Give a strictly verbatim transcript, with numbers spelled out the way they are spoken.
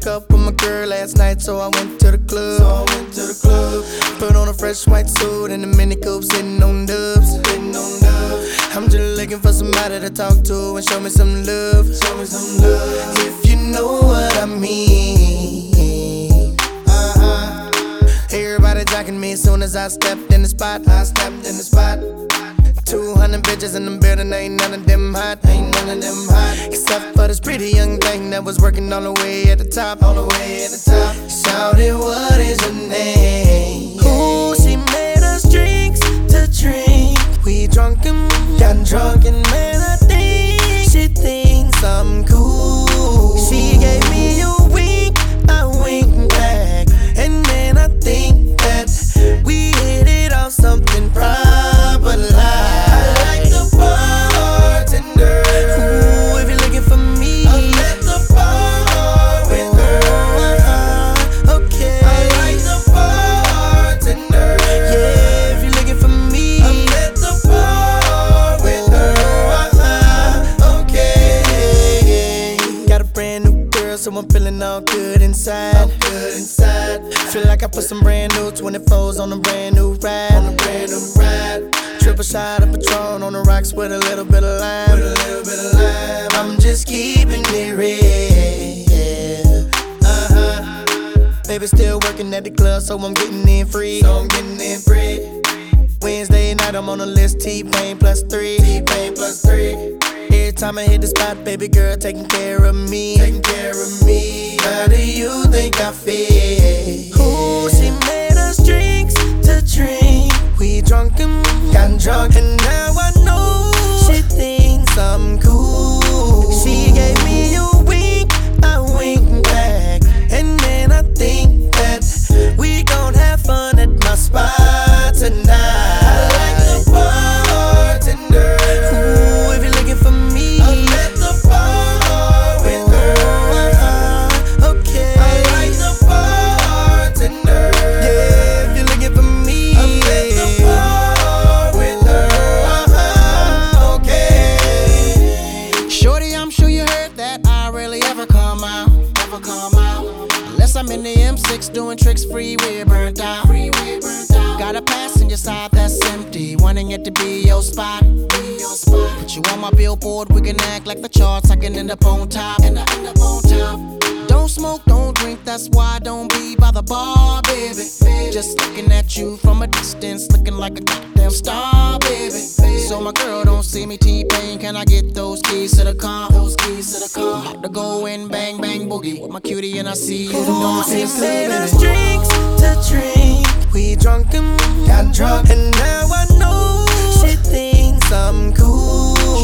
Broke up with my girl last night, so I went to the club. So I went to the club. Put on a fresh white suit and a mini coupe, sitting on dubs. Sitting on dubs. I'm just looking for somebody to talk to and show me some love. Show me some love. If you know what I mean. Uh-huh. Everybody jocking me as soon as I stepped in the spot. I stepped in the spot. Two hundred bitches in the building, ain't none of them hot, ain't none of them hot. Except for this pretty young thing that was working all the way at the top, all the way at the top. Shouted, what is your name? Ooh, she made us drinks to drink. We drunk and got drunk, and man, I think she thinks I'm cool. She gave me a wink, I winked back, and then I think that we hit it off something proper like. So I'm feeling all good inside. All good inside. Feel like I put some brand new twenty-fours on a brand new ride. On a brand new ride. Triple shot of Patron on the rocks with a little bit of lime. With a little bit of lime. I'm just keeping it real. Uh huh. Baby still working at the club, so I'm getting in free. So I'm getting in free. Wednesday night I'm on the list. T-Pain plus three. T-Pain plus three. Every time I hit the spot, baby girl taking care of me. Taking care of me. How do you think I feel? Ooh, she made us drinks to drink. We drunk and got drunk, and now I know she thinks I'm cool. She gave me a wink, I winked back, and then I think that we gon' have fun at my spot tonight. I like the bartender. Ooh, if you're looking for me, I'm at the bar with her. Okay, I like the bartender. Yeah, if you're looking for me, I'm at the bar with her. Okay. Shorty, I'm sure you heard that I rarely ever come out, ever come out, unless I'm in the M six doing tricks, freeway burnt out. Freeway burnt out. Got a passenger side that's empty, wanting it to be your spot. Be your spot. Put you on my billboard, we can act like the charts. I can end up on top, and I end up on top. Don't smoke, don't drink, that's why I don't be by the bar, baby. Just looking at you from a distance, looking like a goddamn star, baby. So my girl don't see me T-Pain, can I get those keys to the car? Those keys to the car. About to go in, bang, bang, boogie with my cutie, and I see you. Ooh, she made us drinks to drink. We drunk and got drunk, and now I know she thinks I'm cool.